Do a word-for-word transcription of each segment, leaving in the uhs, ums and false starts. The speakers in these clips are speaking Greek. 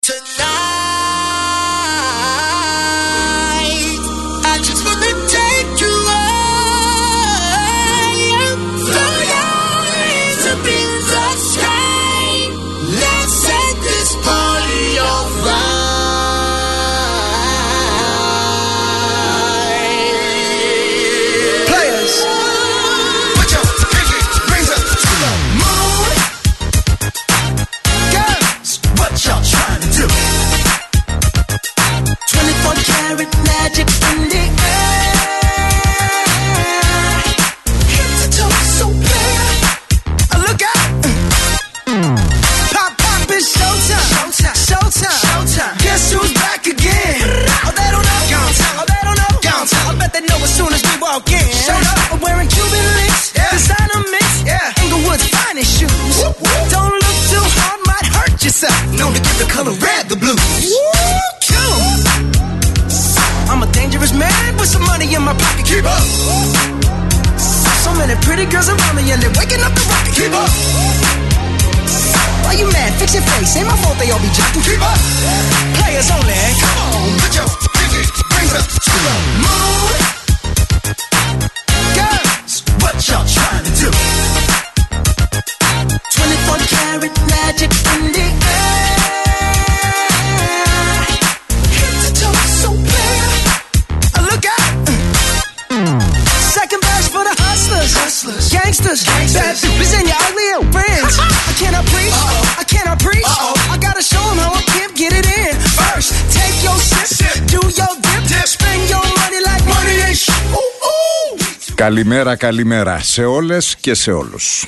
Καλημέρα, καλημέρα σε όλες και σε όλους.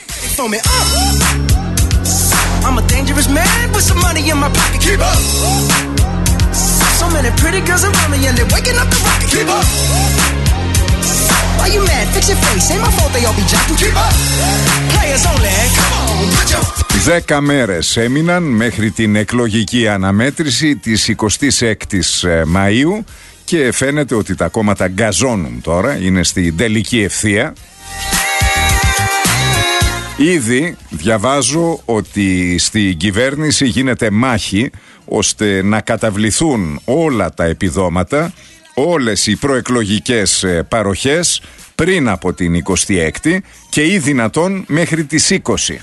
Δέκα μέρες έμειναν μέχρι την εκλογική αναμέτρηση της εικοστής έκτης Μαΐου και φαίνεται ότι τα κόμματα γκαζώνουν τώρα, είναι στην τελική ευθεία. Ήδη διαβάζω ότι στην κυβέρνηση γίνεται μάχη ώστε να καταβληθούν όλα τα επιδόματα, όλες οι προεκλογικές παροχές πριν από την εικοστή έκτη και ή δυνατόν μέχρι τις είκοσι.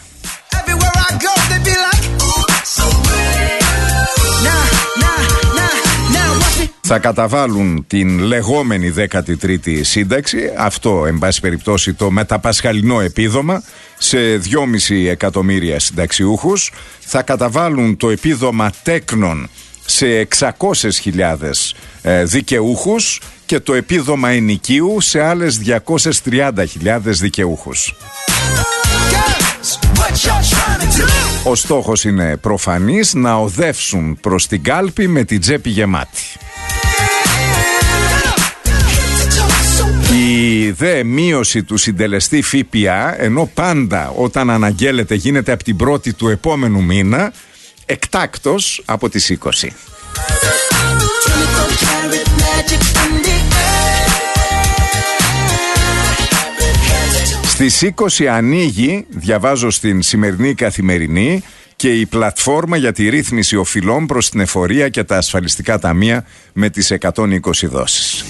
Θα καταβάλουν την λεγόμενη δέκατη τρίτη σύνταξη, αυτό εν πάση περιπτώσει το μεταπασχαλινό επίδομα, σε δυόμισι εκατομμύρια συνταξιούχους. Θα καταβάλουν το επίδομα τέκνων σε εξακόσιες χιλιάδες ε, δικαιούχους και το επίδομα ενοικίου σε άλλες διακόσιες τριάντα χιλιάδες δικαιούχους. Ο στόχος είναι προφανής, να οδεύσουν προς την κάλπη με την τσέπη γεμάτη. Η δε μείωση του συντελεστή ΦΠΑ, ενώ πάντα όταν αναγγέλλεται γίνεται από την πρώτη του επόμενου μήνα, εκτάκτος από τις είκοσι. Στις είκοσι ανοίγει, διαβάζω στην σημερινή Καθημερινή, και η πλατφόρμα για τη ρύθμιση οφειλών προς την εφορία και τα ασφαλιστικά ταμεία με τις εκατόν είκοσι δόσεις.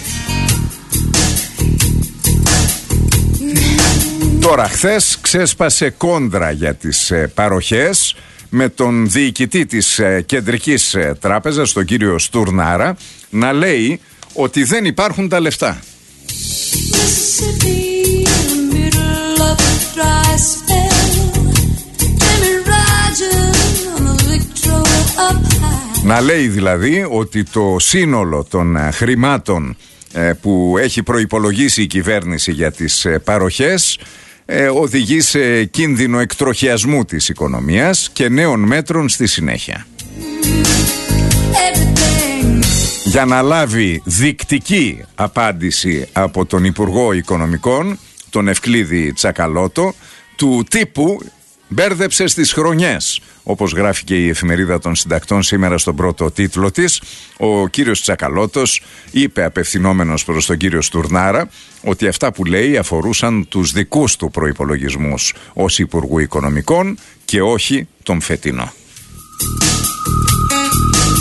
Τώρα, χθες ξέσπασε κόντρα για τις ε, παροχές με τον διοικητή της ε, Κεντρικής ε, Τράπεζας, τον κύριο Στουρνάρα, να λέει ότι δεν υπάρχουν τα λεφτά. Να λέει δηλαδή ότι το σύνολο των ε, χρημάτων ε, που έχει προϋπολογίσει η κυβέρνηση για τις ε, παροχές ε, οδηγεί σε κίνδυνο εκτροχιασμού της οικονομίας και νέων μέτρων στη συνέχεια. Για να λάβει δεικτική απάντηση από τον Υπουργό Οικονομικών, τον Ευκλήδη Τσακαλώτο, του τύπου μπέρδεψε στις χρονιές, όπως γράφει και η Εφημερίδα των Συντακτών σήμερα στον πρώτο τίτλο της. Ο κύριος Τσακαλώτος είπε, απευθυνόμενος προς τον κύριο Στουρνάρα, ότι αυτά που λέει αφορούσαν τους δικούς του προϋπολογισμούς ως Υπουργού Οικονομικών και όχι τον φετινό.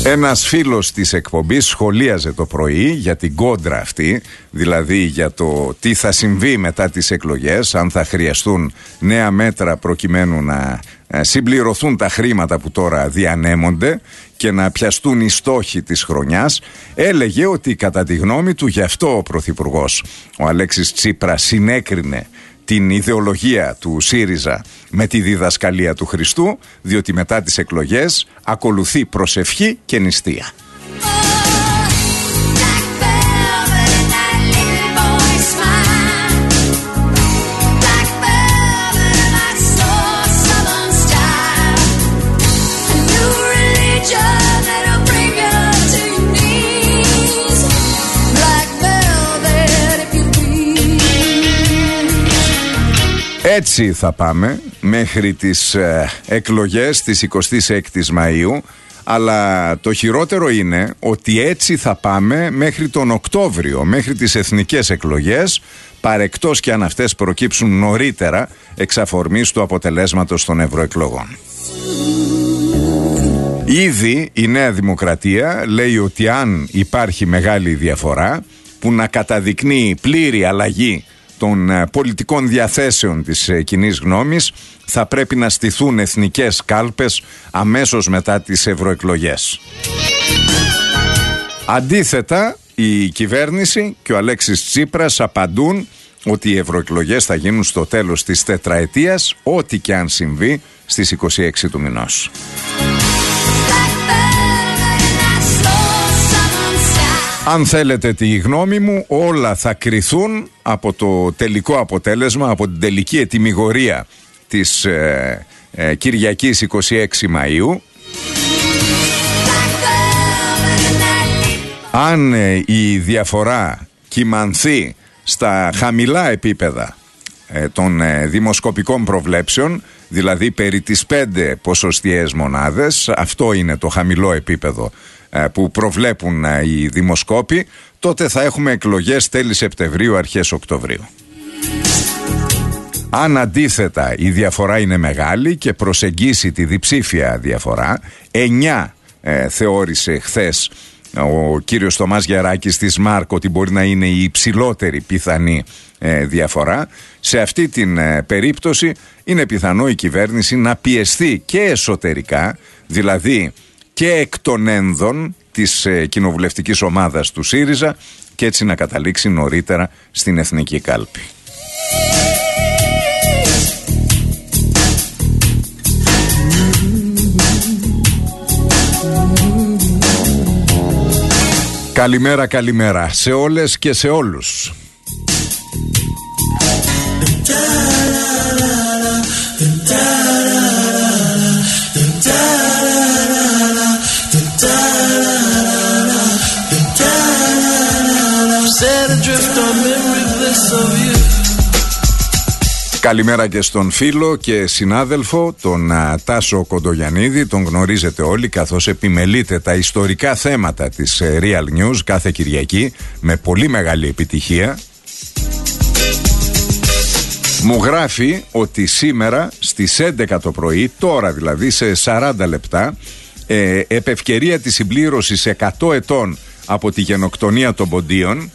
Ένας φίλος της εκπομπής σχολίαζε το πρωί για την κόντρα αυτή, δηλαδή για το τι θα συμβεί μετά τις εκλογές, αν θα χρειαστούν νέα μέτρα προκειμένου να συμπληρωθούν τα χρήματα που τώρα διανέμονται και να πιαστούν οι στόχοι της χρονιάς. Έλεγε ότι κατά τη γνώμη του γι' αυτό ο Πρωθυπουργός, ο Αλέξης Τσίπρας, συνέκρινε την ιδεολογία του ΣΥΡΙΖΑ με τη διδασκαλία του Χριστού, διότι μετά τις εκλογές ακολουθεί προσευχή και νηστεία. Έτσι θα πάμε μέχρι τις ε, εκλογές της εικοστής έκτης Μαΐου, αλλά το χειρότερο είναι ότι έτσι θα πάμε μέχρι τον Οκτώβριο, μέχρι τις εθνικές εκλογές, παρεκτός και αν αυτές προκύψουν νωρίτερα εξ αφορμής του αποτελέσματος των ευρωεκλογών. Ήδη η Νέα Δημοκρατία λέει ότι αν υπάρχει μεγάλη διαφορά που να καταδεικνύει πλήρη αλλαγή των πολιτικών διαθέσεων της κοινής γνώμης, θα πρέπει να στηθούν εθνικές κάλπες αμέσως μετά τις ευρωεκλογές. Αντίθετα, η κυβέρνηση και ο Αλέξης Τσίπρας απαντούν ότι οι ευρωεκλογές θα γίνουν στο τέλος της τετραετίας, ό,τι και αν συμβεί στις είκοσι έξι του μηνός. Αν θέλετε τη γνώμη μου, όλα θα κριθούν από το τελικό αποτέλεσμα, από την τελική ετυμηγορία της ε, ε, Κυριακής εικοστή έκτη Μαΐου. Αν ε, η διαφορά κυμανθεί στα χαμηλά επίπεδα ε, των ε, δημοσκοπικών προβλέψεων, δηλαδή περί τις πέντε ποσοστιαίες μονάδες, αυτό είναι το χαμηλό επίπεδο που προβλέπουν οι δημοσκόποι, τότε θα έχουμε εκλογές τέλη Σεπτεμβρίου, αρχές Οκτωβρίου. Αν αντίθετα η διαφορά είναι μεγάλη και προσεγγίσει τη διψήφια διαφορά, εννιά ε, θεώρησε χθες ο κύριος Θωμάς Γεράκης της ΜΑΡΚ ότι μπορεί να είναι η υψηλότερη πιθανή ε, διαφορά. Σε αυτή την ε, περίπτωση είναι πιθανό η κυβέρνηση να πιεστεί και εσωτερικά, δηλαδή και εκ των ένδων της ε, κοινοβουλευτικής ομάδας του ΣΥΡΙΖΑ, και έτσι να καταλήξει νωρίτερα στην εθνική κάλπη. Καλημέρα, καλημέρα σε όλες και σε όλους. Καλημέρα και στον φίλο και συνάδελφο τον α, Τάσο Κοντογιαννίδη. Τον γνωρίζετε όλοι, καθώς επιμελείται τα ιστορικά θέματα της ε, Real News κάθε Κυριακή με πολύ μεγάλη επιτυχία. Μου γράφει ότι σήμερα στις έντεκα το πρωί, τώρα δηλαδή σε σαράντα λεπτά, ε, επ' ευκαιρία της συμπλήρωσης εκατό ετών από τη γενοκτονία των Ποντίων,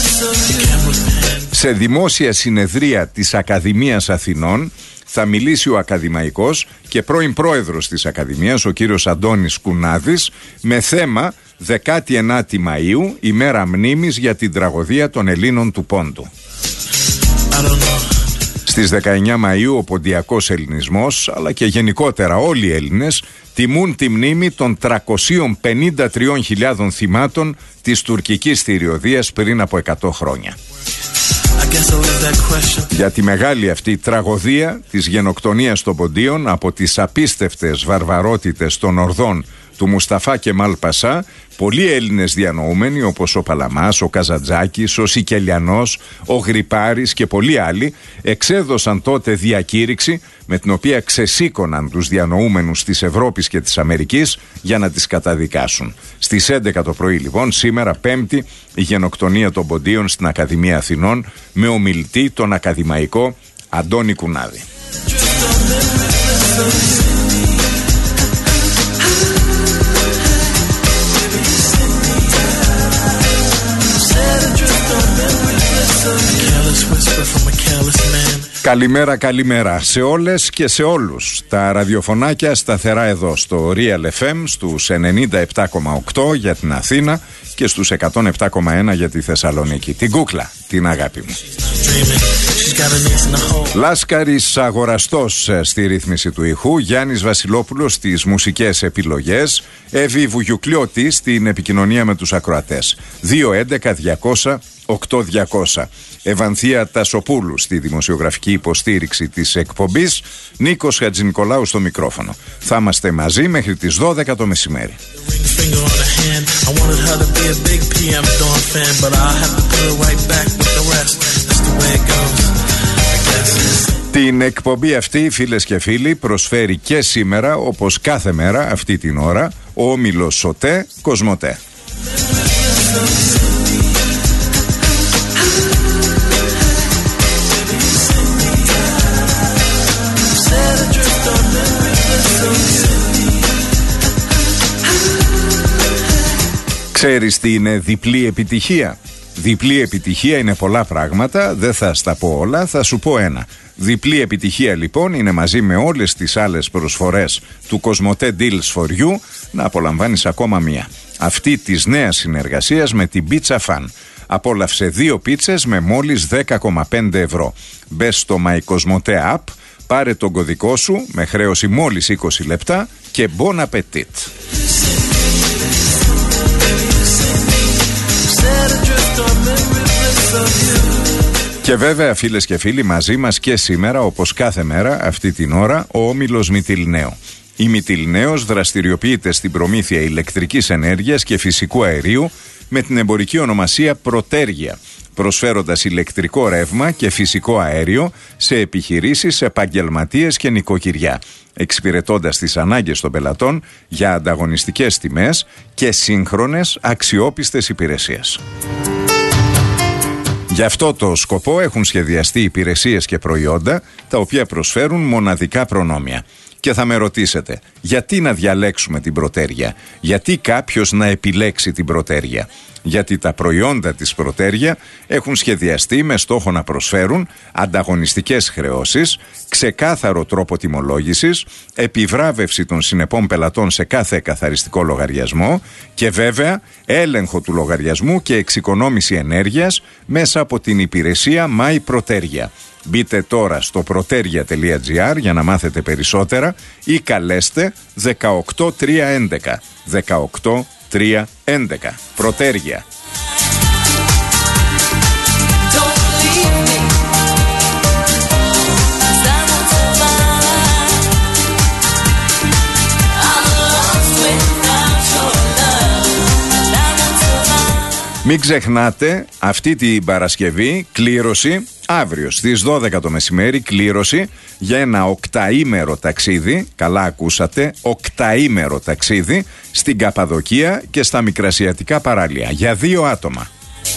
σε δημόσια συνεδρία της Ακαδημίας Αθηνών θα μιλήσει ο ακαδημαϊκός και πρώην πρόεδρος της Ακαδημίας, ο κύριος Αντώνης Κουνάδης, με θέμα δεκάτη ενάτη Μαΐου, ημέρα μνήμης για την τραγωδία των Ελλήνων του Πόντου. Στις δεκαεννιά Μαΐου ο ποντιακός ελληνισμός, αλλά και γενικότερα όλοι οι Έλληνες, τιμούν τη μνήμη των τριακόσιες πενήντα τρεις χιλιάδων θυμάτων της τουρκικής θηριωδίας πριν από εκατό χρόνια. Για τη μεγάλη αυτή τραγωδία της γενοκτονίας των Ποντίων από τις απίστευτες βαρβαρότητες των ορδών του Μουσταφά Κεμάλ Πασά, πολλοί Έλληνες διανοούμενοι όπως ο Παλαμάς, ο Καζαντζάκης, ο Σικελιανός, ο Γρυπάρης και πολλοί άλλοι εξέδωσαν τότε διακήρυξη με την οποία ξεσήκωναν τους διανοούμενους της Ευρώπης και της Αμερικής για να τις καταδικάσουν. Στις έντεκα το πρωί λοιπόν, σήμερα Πέμπτη, η γενοκτονία των Ποντίων στην Ακαδημία Αθηνών με ομιλητή τον ακαδημαϊκό Αντώνη Κουνάδη. Καλημέρα, καλημέρα σε όλες και σε όλους. Τα ραδιοφωνάκια σταθερά εδώ στο Real εφ εμ στους ενενήντα επτά κόμμα οκτώ για την Αθήνα και στους εκατόν επτά κόμμα ένα για τη Θεσσαλονίκη. Την κούκλα, την αγάπη μου. Λάσκαρης αγοραστός στη ρύθμιση του ήχου, Γιάννης Βασιλόπουλος στις μουσικές επιλογές, Εύη Βουγιουκλιώτη στην επικοινωνία με τους ακροατές. δύο έντεκα διακόσια οκτώ διακόσια. Ευανθία Τασοπούλου στη δημοσιογραφική υποστήριξη της εκπομπής, Νίκος Χατζηνικολάου στο μικρόφωνο. Θα είμαστε μαζί μέχρι τις δώδεκα το μεσημέρι. Την εκπομπή αυτή, φίλες και φίλοι, προσφέρει και σήμερα, όπως κάθε μέρα αυτή την ώρα, ο όμιλος Σοτέ Κοσμοτέ. Ξέρεις τι είναι διπλή επιτυχία? Διπλή επιτυχία είναι πολλά πράγματα, δεν θα στα πω όλα, θα σου πω ένα. Διπλή επιτυχία λοιπόν είναι μαζί με όλες τις άλλες προσφορές του Κοσμοτέ Deals for You να απολαμβάνεις ακόμα μία. Αυτή της νέας συνεργασίας με την Pizza Fan. Απόλαυσε δύο πίτσες με μόλις δέκα κόμμα πέντε ευρώ. Μπες στο My Cosmote App, πάρε τον κωδικό σου με χρέωση μόλις είκοσι λεπτά και bon appetit. Και βέβαια, φίλες και φίλοι, μαζί μας και σήμερα, όπως κάθε μέρα αυτή την ώρα, ο όμιλος Μυτιληναίο. Η Μυτιληναίος δραστηριοποιείται στην προμήθεια ηλεκτρικής ενέργειας και φυσικού αερίου με την εμπορική ονομασία Προτέργεια, προσφέροντας ηλεκτρικό ρεύμα και φυσικό αέριο σε επιχειρήσεις, επαγγελματίες και νοικοκυριά, εξυπηρετώντας τις ανάγκες των πελατών για ανταγωνιστικές τιμές και σύγχρονες αξιόπιστες υπηρεσίες. Γι' αυτό το σκοπό έχουν σχεδιαστεί υπηρεσίες και προϊόντα τα οποία προσφέρουν μοναδικά προνόμια. Και θα με ρωτήσετε, γιατί να διαλέξουμε την Προτέργεια? Γιατί κάποιος να επιλέξει την Προτέργεια? Γιατί τα προϊόντα της Προτέργεια έχουν σχεδιαστεί με στόχο να προσφέρουν ανταγωνιστικές χρεώσεις, ξεκάθαρο τρόπο τιμολόγησης, επιβράβευση των συνεπών πελατών σε κάθε εκαθαριστικό λογαριασμό και βέβαια έλεγχο του λογαριασμού και εξοικονόμηση ενέργειας μέσα από την υπηρεσία My Προτέργεια. Μπείτε τώρα στο protergia τελεία gr για να μάθετε περισσότερα ή καλέστε δεκαοκτώ τρία έντεκα. δεκαοκτώ τρία έντεκα. Προτέργεια. Μην ξεχνάτε, αυτή την Παρασκευή κλήρωση, αύριο στις δώδεκα το μεσημέρι, κλήρωση για ένα οκταήμερο ταξίδι, καλά ακούσατε, οκταήμερο ταξίδι στην Καπαδοκία και στα Μικρασιατικά παράλια για δύο άτομα.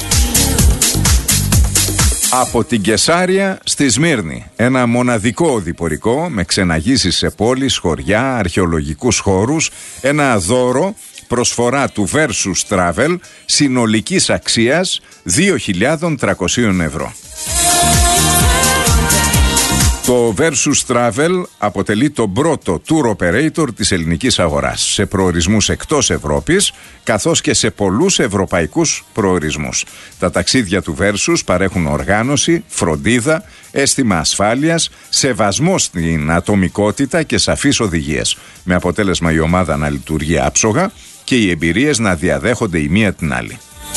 Από την Κεσάρια στη Σμύρνη, ένα μοναδικό οδηπορικό με ξεναγήσεις σε πόλεις, χωριά, αρχαιολογικούς χώρους, ένα δώρο, προσφορά του Versus Travel συνολικής αξίας δύο χιλιάδες τριακόσια ευρώ. Το Versus Travel αποτελεί τον πρώτο tour operator της ελληνικής αγοράς σε προορισμούς εκτός Ευρώπης καθώς και σε πολλούς ευρωπαϊκούς προορισμούς. Τα ταξίδια του Versus παρέχουν οργάνωση, φροντίδα, αίσθημα ασφάλειας, σεβασμό στην ατομικότητα και σαφείς οδηγίες, με αποτέλεσμα η ομάδα να λειτουργεί άψογα και οι εμπειρίες να διαδέχονται η μία την άλλη.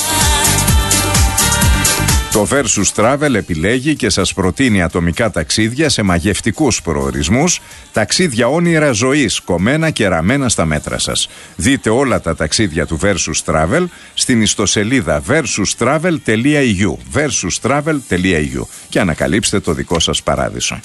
Το Versus Travel επιλέγει και σας προτείνει ατομικά ταξίδια σε μαγευτικούς προορισμούς, ταξίδια όνειρα ζωής, κομμένα και ραμμένα στα μέτρα σας. Δείτε όλα τα ταξίδια του Versus Travel στην ιστοσελίδα versus travel τελεία e u versus travel τελεία e u και ανακαλύψτε το δικό σας παράδεισο.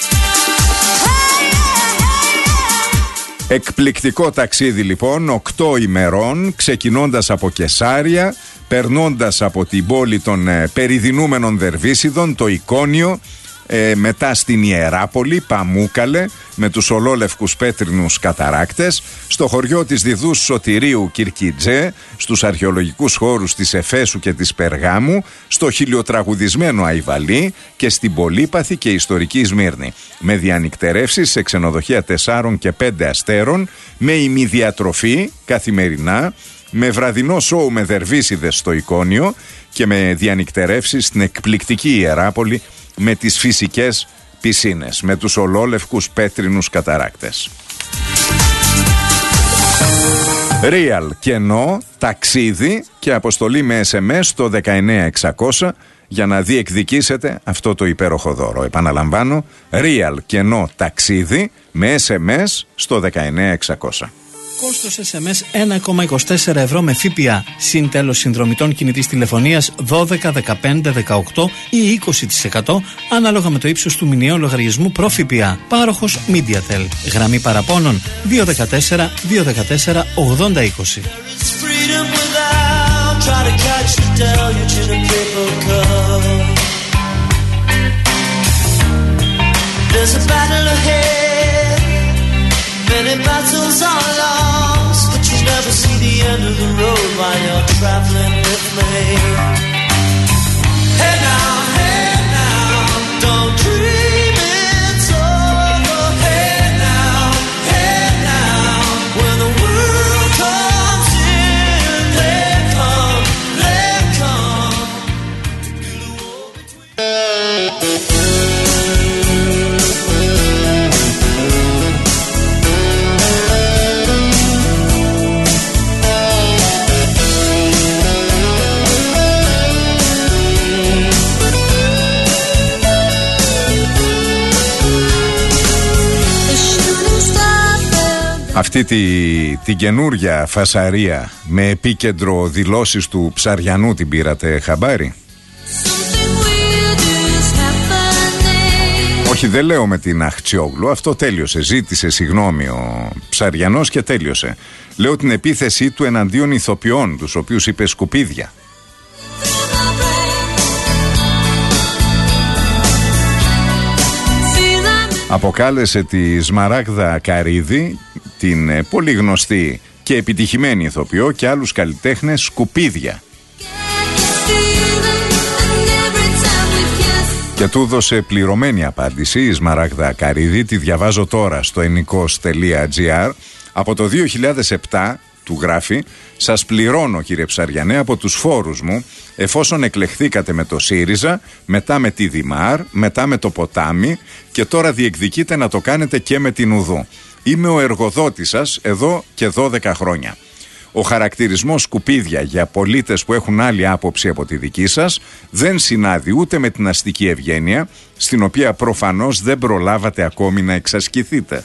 Εκπληκτικό ταξίδι λοιπόν, οκτώ ημερών, ξεκινώντας από Κεσάρια, περνώντας από την πόλη των ε, περιδεινούμενων Δερβίσιδων, το Εικόνιο, Ε, μετά στην Ιεράπολη, Παμούκαλε, με τους ολόλευκους πέτρινους καταράκτες, στο χωριό της Διδούς Σωτηρίου Κυρκιτζέ, στους αρχαιολογικούς χώρους της Εφέσου και της Περγάμου, στο χιλιοτραγουδισμένο Αϊβαλί και στην πολύπαθη και ιστορική Σμύρνη. Με διανυκτερεύσεις σε ξενοδοχεία τεσσάρων και πέντε αστέρων, με ημιδιατροφή καθημερινά, με βραδινό σόου με δερβίσιδες στο Εικόνιο και με διανυκτερεύσεις στην εκπληκτική Ιεράπολη με τις φυσικές πισίνες, με τους ολόλευκους πέτρινους καταράκτες. Real, κενό, ταξίδι και αποστολή με ες εμ ες στο δεκαεννέα εξακόσια για να διεκδικήσετε αυτό το υπέροχο δώρο. Επαναλαμβάνω, Real, κενό, ταξίδι με ες εμ ες στο δεκαεννέα εξακόσια. Κόστος ες εμ ες ένα κόμμα είκοσι τέσσερα ευρώ με ΦΠΑ. Συν τέλος συνδρομητών κινητής τηλεφωνίας δώδεκα, δεκαπέντε, δεκαοκτώ ή είκοσι τοις εκατό ανάλογα με το ύψος του μηνιαίου λογαριασμού προ ΦΠΑ. Πάροχος MediaTel. Γραμμή παραπώνων δύο ένα τέσσερα, δύο ένα τέσσερα, ογδόντα είκοσι. Many battles are lost, but you never see the end of the road while you're traveling with me. Hey now, hey now, don't dream it's over. Hey now, hey now, when the world comes in, they come, they come. Αυτή τη, την καινούρια φασαρία με επίκεντρο δηλώσεις του Ψαριανού την πήρατε χαμπάρι? Όχι, δεν λέω με την Αχτσιόγλου, αυτό τέλειωσε. Ζήτησε συγγνώμη ο Ψαριανός και τέλειωσε. Λέω την επίθεσή του εναντίον ηθοποιών, τους οποίους είπε σκουπίδια. Αποκάλεσε τη Σμαράγδα Καρύδη, την πολύ γνωστή και επιτυχημένη ηθοποιό, και άλλους καλλιτέχνες σκουπίδια. Και του έδωσε πληρωμένη απάντηση η Σμαράγδα Καρύδη, τη διαβάζω τώρα στο ενικός τελεία τζι άρ. Από το δύο χιλιάδες επτά του γράφει: «Σας πληρώνω, κύριε Ψαριανέ, από τους φόρους μου, εφόσον εκλεχθήκατε με το ΣΥΡΙΖΑ, μετά με τη Δημάρ, μετά με το Ποτάμι και τώρα διεκδικείτε να το κάνετε και με την Ουδού. Είμαι ο εργοδότης σας εδώ και δώδεκα χρόνια. Ο χαρακτηρισμός σκουπίδια για πολίτες που έχουν άλλη άποψη από τη δική σας δεν συνάδει ούτε με την αστική ευγένεια, στην οποία προφανώς δεν προλάβατε ακόμη να εξασκηθείτε».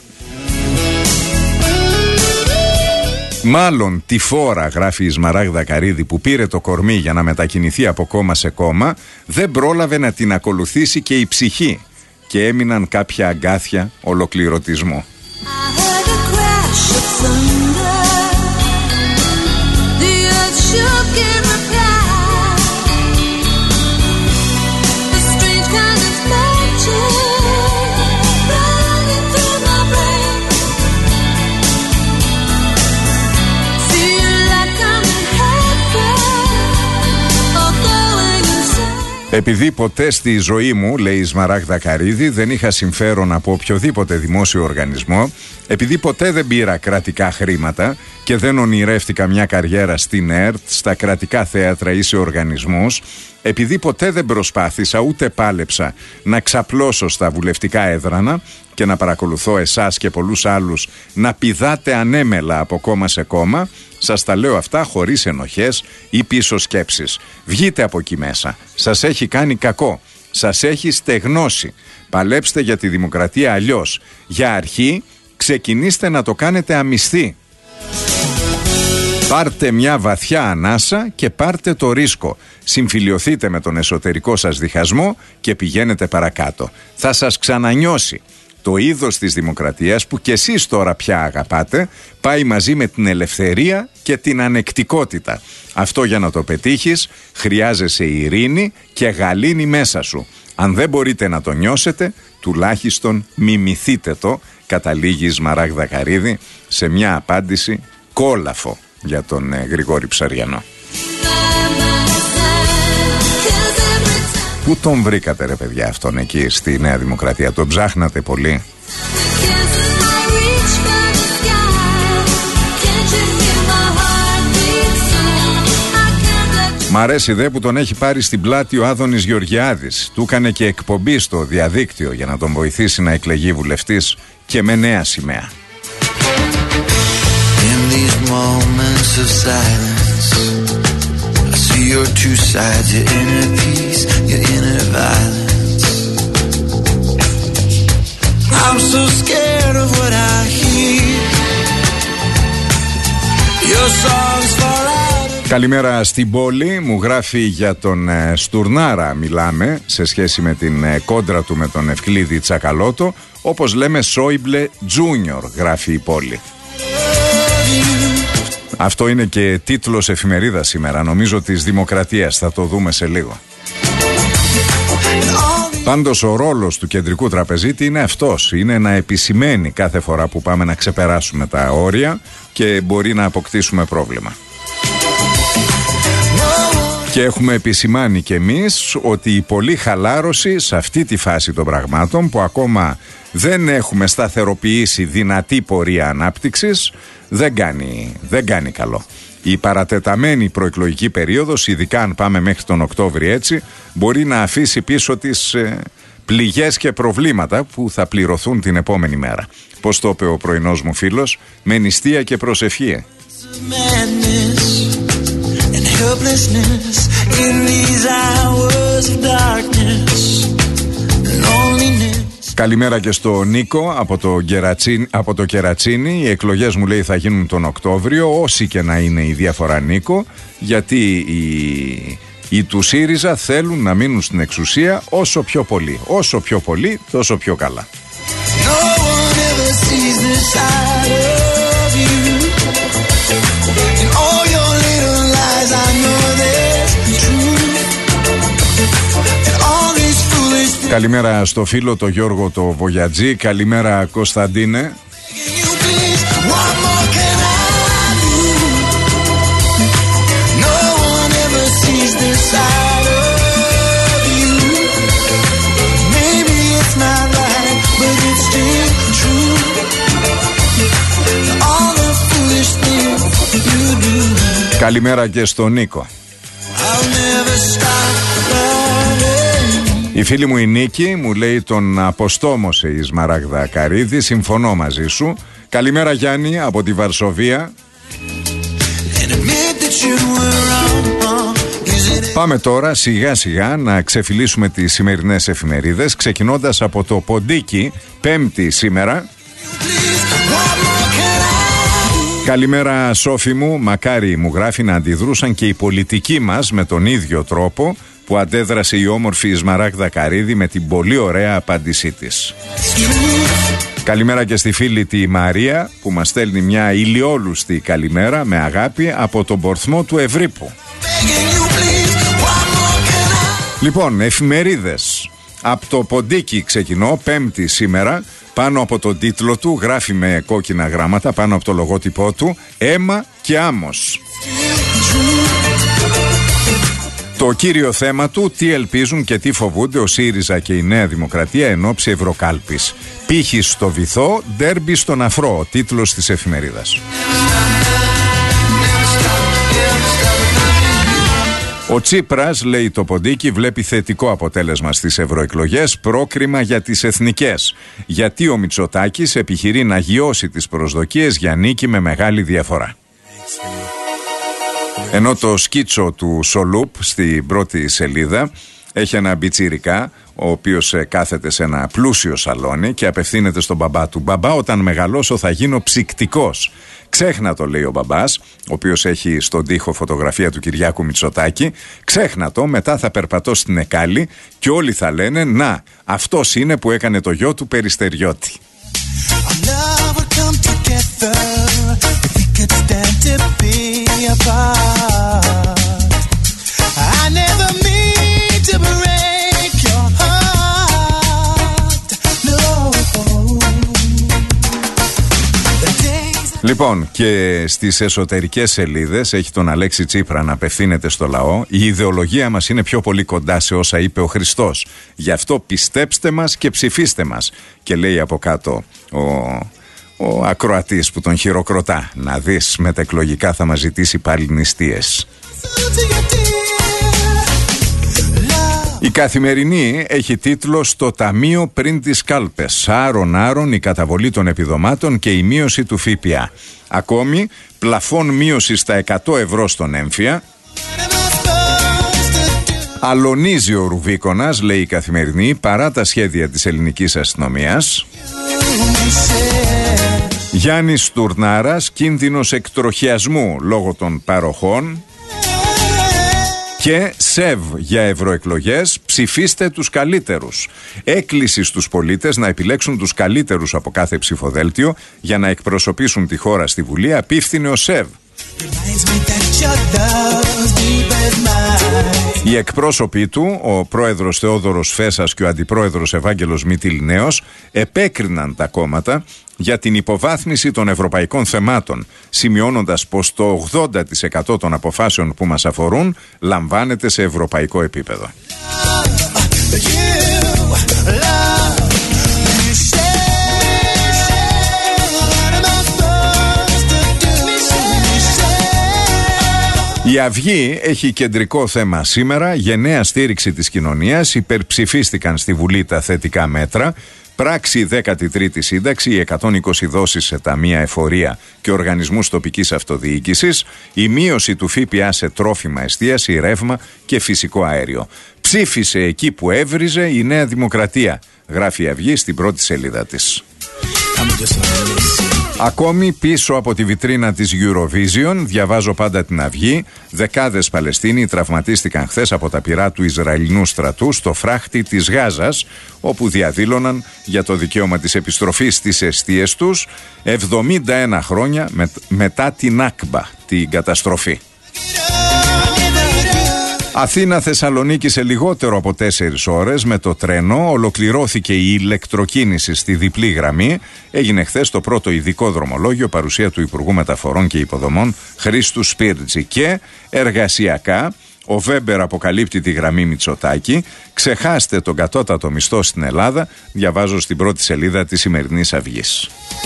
Μάλλον τη φόρα, γράφει η Σμαράγδα Καρύδη, που πήρε το κορμί για να μετακινηθεί από κόμμα σε κόμμα, δεν πρόλαβε να την ακολουθήσει και η ψυχή και έμειναν κάποια αγκάθια ολοκληρωτισμού. Επειδή ποτέ στη ζωή μου, λέει η Σμαράγδα Καρύδη, δεν είχα συμφέρον από οποιοδήποτε δημόσιο οργανισμό, επειδή ποτέ δεν πήρα κρατικά χρήματα και δεν ονειρεύτηκα μια καριέρα στην ΕΡΤ, στα κρατικά θέατρα ή σε οργανισμούς, επειδή ποτέ δεν προσπάθησα ούτε πάλεψα να ξαπλώσω στα βουλευτικά έδρανα και να παρακολουθώ εσάς και πολλούς άλλους να πηδάτε ανέμελα από κόμμα σε κόμμα, σας τα λέω αυτά χωρίς ενοχές ή πίσω σκέψεις. Βγείτε από εκεί μέσα. Σας έχει κάνει κακό. Σας έχει στεγνώσει. Παλέψτε για τη δημοκρατία αλλιώς. Για αρχή ξεκινήστε να το κάνετε αμυστή. Πάρτε μια βαθιά ανάσα και πάρτε το ρίσκο. Συμφιλιωθείτε με τον εσωτερικό σας διχασμό και πηγαίνετε παρακάτω. Θα σας ξανανιώσει. Το είδος της δημοκρατίας που κι εσείς τώρα πια αγαπάτε πάει μαζί με την ελευθερία και την ανεκτικότητα. Αυτό για να το πετύχεις χρειάζεσαι ειρήνη και γαλήνη μέσα σου. Αν δεν μπορείτε να το νιώσετε, τουλάχιστον μιμηθείτε το, καταλήγει η Σμαράγδα Καρύδη σε μια απάντηση κόλαφο για τον ε, Γρηγόρη Ψαριανό. Πού τον βρήκατε ρε παιδιά αυτόν εκεί στη Νέα Δημοκρατία? Τον ψάχνατε πολύ? Μ' αρέσει δε που τον έχει πάρει στην πλάτη ο Άδωνης Γεωργιάδης. Του έκανε και εκπομπή στο διαδίκτυο για να τον βοηθήσει να εκλεγεί βουλευτής και με νέα σημαία. In these moments of silence, I see your two sides, your inner peace, your inner violence. I'm so scared of what I hear. Your songs fall out. Καλημέρα στην πόλη, μου γράφει για τον ε, Στουρνάρα μιλάμε σε σχέση με την ε, κόντρα του με τον Ευκλήδη Τσακαλώτο, όπως λέμε Σόιμπλε Τζούνιορ, γράφει η πόλη. Αυτό είναι και τίτλος εφημερίδα σήμερα, νομίζω της Δημοκρατίας, θα το δούμε σε λίγο. Πάντως ο ρόλος του κεντρικού τραπεζίτη είναι αυτός, είναι να επισημαίνει κάθε φορά που πάμε να ξεπεράσουμε τα όρια και μπορεί να αποκτήσουμε πρόβλημα. Και έχουμε επισημάνει κι εμείς ότι η πολλή χαλάρωση σε αυτή τη φάση των πραγμάτων, που ακόμα δεν έχουμε σταθεροποιήσει δυνατή πορεία ανάπτυξης, δεν κάνει, δεν κάνει καλό. Η παρατεταμένη προεκλογική περίοδος, ειδικά αν πάμε μέχρι τον Οκτώβρη έτσι, μπορεί να αφήσει πίσω τις ε, πληγές και προβλήματα που θα πληρωθούν την επόμενη μέρα. Πώς το είπε ο πρωινός μου φίλος? Με νηστεία και προσευχή. Καλημέρα και στο Νίκο από το, Κερατσίνι, από το Κερατσίνι. Οι εκλογές μου λέει θα γίνουν τον Οκτώβριο, όσοι και να είναι η διαφορά Νίκο, γιατί οι, οι του ΣΥΡΙΖΑ θέλουν να μείνουν στην εξουσία όσο πιο πολύ. Όσο πιο πολύ, τόσο πιο καλά. Καλημέρα στο φίλο το Γιώργο το Βογιατζή. Καλημέρα Κωνσταντίνε. Καλημέρα και στον Νίκο. Η φίλη μου η Νίκη μου λέει τον αποστόμωσε η Σμαράγδα Καρύδη. Συμφωνώ μαζί σου. Καλημέρα Γιάννη από τη Βαρσοβία. Πάμε τώρα σιγά σιγά να ξεφυλίσουμε τις σημερινές εφημερίδες, ξεκινώντας από το Ποντίκι, Πέμπτη σήμερα. Καλημέρα Σόφη μου, μακάρι μου γράφει να αντιδρούσαν και οι πολιτικοί μας με τον ίδιο τρόπο που αντέδρασε η όμορφη Σμαράγδα Καρύδη με την πολύ ωραία απάντησή της. Καλημέρα και στη φίλη τη Μαρία που μας στέλνει μια ηλιόλουστη καλημέρα με αγάπη από τον Πορθμό του Ευρύπου. Λοιπόν, εφημερίδες. Από το Ποντίκι ξεκινώ, Πέμπτη σήμερα. Πάνω από τον τίτλο του γράφει με κόκκινα γράμματα, πάνω από το λογότυπό του, αίμα και άμμος. Το κύριο θέμα του, τι ελπίζουν και τι φοβούνται ο ΣΥΡΙΖΑ και η Νέα Δημοκρατία εν ώψη Ευρωκάλπης. Πύχη στο βυθό, ντέρμπι στον αφρό, ο τίτλος της εφημερίδας. Ο Τσίπρας, λέει το Ποντίκι, βλέπει θετικό αποτέλεσμα στις ευρωεκλογές, πρόκριμα για τις εθνικές. Γιατί ο Μητσοτάκης επιχειρεί να γιώσει τις προσδοκίες για νίκη με μεγάλη διαφορά. Ενώ το σκίτσο του Σολούπ στην πρώτη σελίδα έχει ένα μπιτσιρικά, ο οποίος κάθεται σε ένα πλούσιο σαλόνι και απευθύνεται στον μπαμπά του. Μπαμπά, όταν μεγαλώσω θα γίνω ψυκτικός. Ξέχνα το, λέει ο μπαμπάς, ο οποίος έχει στον τοίχο φωτογραφία του Κυριάκου Μητσοτάκη. Ξέχνα το, μετά θα περπατώ στην Εκάλη και όλοι θα λένε, να, αυτός είναι που έκανε το γιο του Περιστεριώτη. I never mean to break your heart. Λοιπόν, και στις εσωτερικές σελίδες έχει τον Αλέξη Τσίπρα να απευθύνεται στο λαό. Η ιδεολογία μας είναι πιο πολύ κοντά σε όσα είπε ο Χριστός. Γι' αυτό πιστέψτε μας και ψηφίστε μας. Και λέει από κάτω ο, ο ακροατής που τον χειροκροτά, να δεις μετεκλογικά θα μας ζητήσει πάλι νηστείες. Η Καθημερινή έχει τίτλο «Στο ταμείο πριν τις κάλπες. Άρον άρον η καταβολή των επιδομάτων και η μείωση του ΦΠΑ». Ακόμη, πλαφόν μείωση στα εκατό ευρώ στον έμφυα. Αλωνίζει ο Ρουβίκονας, λέει η Καθημερινή, παρά τα σχέδια της ελληνικής αστυνομίας. Γιάννης Στουρνάρας, κίνδυνος εκτροχιασμού λόγω των παροχών. Και ΣΕΒ για ευρωεκλογές, ψηφίστε τους καλύτερους. Έκκληση στους πολίτες να επιλέξουν τους καλύτερους από κάθε ψηφοδέλτιο για να εκπροσωπήσουν τη χώρα στη Βουλή, απίφθινε ο ΣΕΒ. Οι εκπρόσωποι του, ο πρόεδρος Θεόδωρος Φέσας και ο αντιπρόεδρος Ευάγγελος Μητυλινέος, επέκριναν τα κόμματα για την υποβάθμιση των ευρωπαϊκών θεμάτων, σημειώνοντας πως το ογδόντα τοις εκατό των αποφάσεων που μας αφορούν λαμβάνεται σε ευρωπαϊκό επίπεδο. Η Αυγή έχει κεντρικό θέμα σήμερα, γενναία στήριξη της κοινωνίας, υπερψηφίστηκαν στη Βουλή τα θετικά μέτρα, πράξη δέκατη τρίτη σύνταξη, εκατόν είκοσι δόσεις σε ταμεία εφορία και οργανισμούς τοπικής αυτοδιοίκησης, η μείωση του ΦΠΑ σε τρόφιμα, εστίαση, ρεύμα και φυσικό αέριο. Ψήφισε εκεί που έβριζε η Νέα Δημοκρατία, γράφει η Αυγή στην πρώτη σελίδα της. Ακόμη πίσω από τη βιτρίνα της Eurovision, διαβάζω πάντα την Αυγή, δεκάδες Παλαιστίνοι τραυματίστηκαν χθες από τα πυρά του Ισραηλινού στρατού στο φράχτη της Γάζας, όπου διαδήλωναν για το δικαίωμα της επιστροφής στις εστίες τους εβδομήντα ένα χρόνια με, μετά την Νάκμπα, την καταστροφή. Αθήνα-Θεσσαλονίκη σε λιγότερο από τέσσερις ώρες με το τρένο. Ολοκληρώθηκε η ηλεκτροκίνηση στη διπλή γραμμή. Έγινε χθες το πρώτο ειδικό δρομολόγιο, παρουσία του Υπουργού Μεταφορών και Υποδομών Χρήστου Σπίρτζη. Και εργασιακά, ο Βέμπερ αποκαλύπτει τη γραμμή Μητσοτάκη. Ξεχάστε τον κατώτατο μισθό στην Ελλάδα, διαβάζω στην πρώτη σελίδα της σημερινής Αυγής.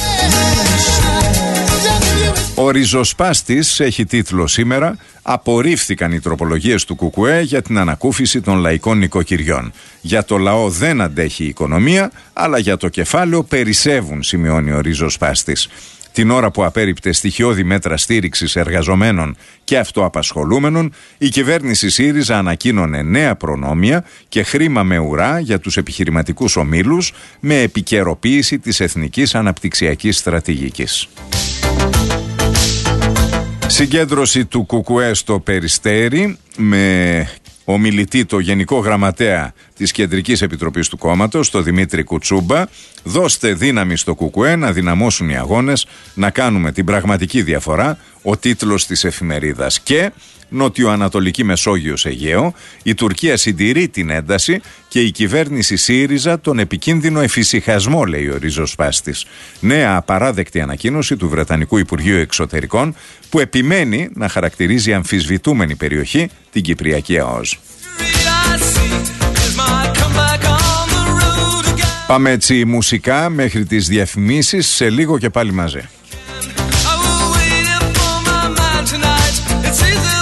Ο ριζοσπάστης έχει τίτλο σήμερα «Απορρίφθηκαν οι τροπολογίες του ΚΚΕ για την ανακούφιση των λαϊκών νοικοκυριών. Για το λαό δεν αντέχει η οικονομία, αλλά για το κεφάλαιο περισσεύουν», σημειώνει ο ριζοσπάστης. Την ώρα που απέρριπτε στοιχειώδη μέτρα στήριξης εργαζομένων και αυτοαπασχολούμενων, η κυβέρνηση ΣΥΡΙΖΑ ανακοίνωνε νέα προνόμια και χρήμα με ουρά για τους επιχειρηματικούς ομίλους με επικαιροποίηση της εθνικής αναπτυξιακής στρατηγικής. Συγκέντρωση του ΚΚΕ στο Περιστέρι με ομιλητή το Γενικό Γραμματέα της Κεντρικής Επιτροπής του κόμματος, το Δημήτρη Κουτσούμπα. Δώστε δύναμη στο ΚΚΕ να δυναμώσουν οι αγώνες, να κάνουμε την πραγματική διαφορά, ο τίτλος της εφημερίδας. Και Νοτιοανατολική Μεσόγειος Αιγαίο, η Τουρκία συντηρεί την ένταση και η κυβέρνηση ΣΥΡΙΖΑ τον επικίνδυνο εφησυχασμό, λέει ο ριζοσπάστης. Νέα απαράδεκτη ανακοίνωση του Βρετανικού Υπουργείου Εξωτερικών, που επιμένει να χαρακτηρίζει αμφισβητούμενη περιοχή την Κυπριακή ΑΟΣ. Πάμε έτσι μουσικά μέχρι τις διαφημίσεις, σε λίγο και πάλι μαζί. It's easy